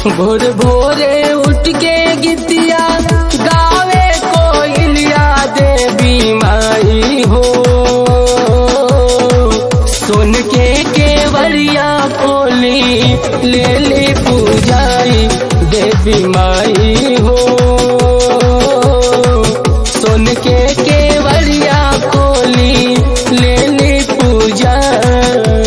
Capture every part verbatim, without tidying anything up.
भोर भोरे उठ के गीतिया गावे कोयलिया देवी माई हो। सुन के केवड़िया खोली ले ली पूजाई देवी माई हो। सुन के केवड़िया खोली ले ली पूजाई।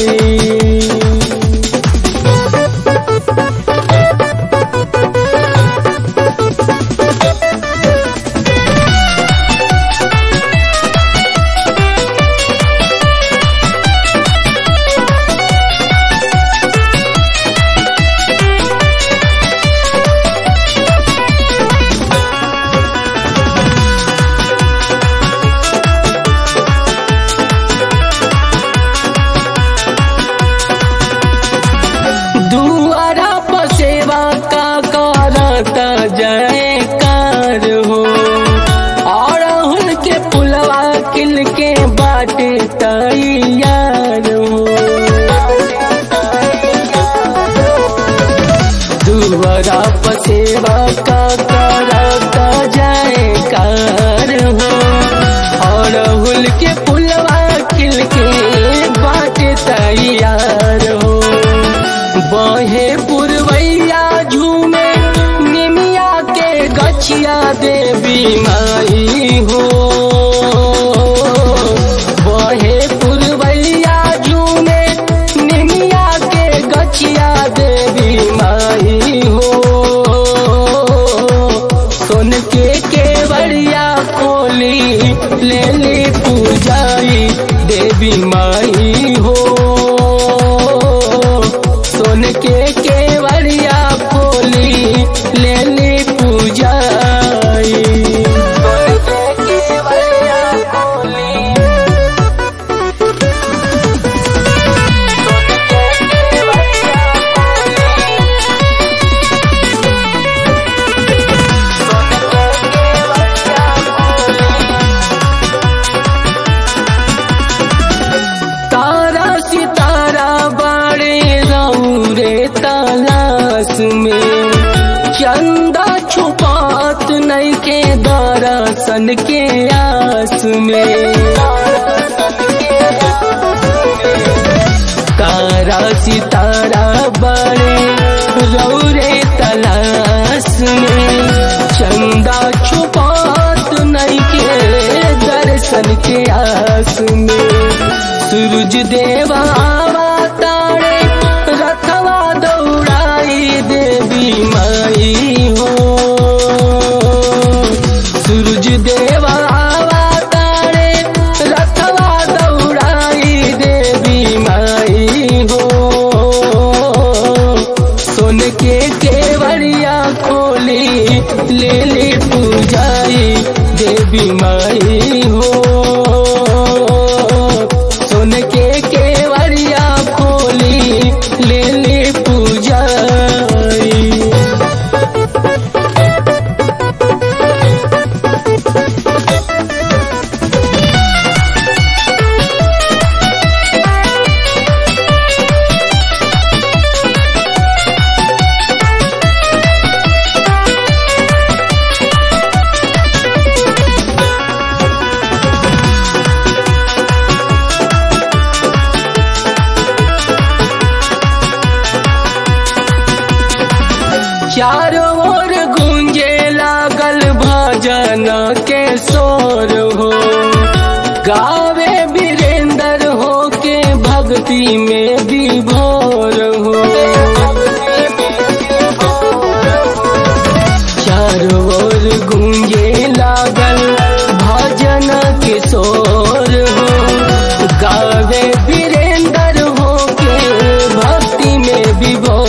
जयकार हो और उनके पुलवा किल के बाटे तैयार हो। दुआरा पसेवा का करता जयकार हो और उनके पुलवा किल के बाटे तैयार हो। बहे पुरवैया झूमे गछिया देवी माई हो। बहे पुरवैया झूमे निमिया के गछिया देवी माई हो। सुन के केवड़िया खोली ले ली पूजाई देवी माई हो। सुन के केवड़िया खोली ले ली में चंदा छुपात नहीं के दर्शन के आस में। तारा सितारा बड़े रौरे तलाश में चंदा छुपात नहीं के दर्शन के आस में। सूरज देवा तारे रथवा दौड़ाई देवी माई हो। सूरज देवा तारे रथवा दौड़ाई देवी माई हो। सुन के केवड़िया खोली ले ली पूजाई देवी माई हो। सुन के केवड़िया खोली ले ली पूजाई। चारों ओर गूंजे लागल भजन के शोर हो। गावे वीरेंद्र हो के भक्ति में विभोर हो। चारों ओर गूंजे लागल भजन के शोर हो। गावे वीरेंद्र हो के भक्ति में विभोर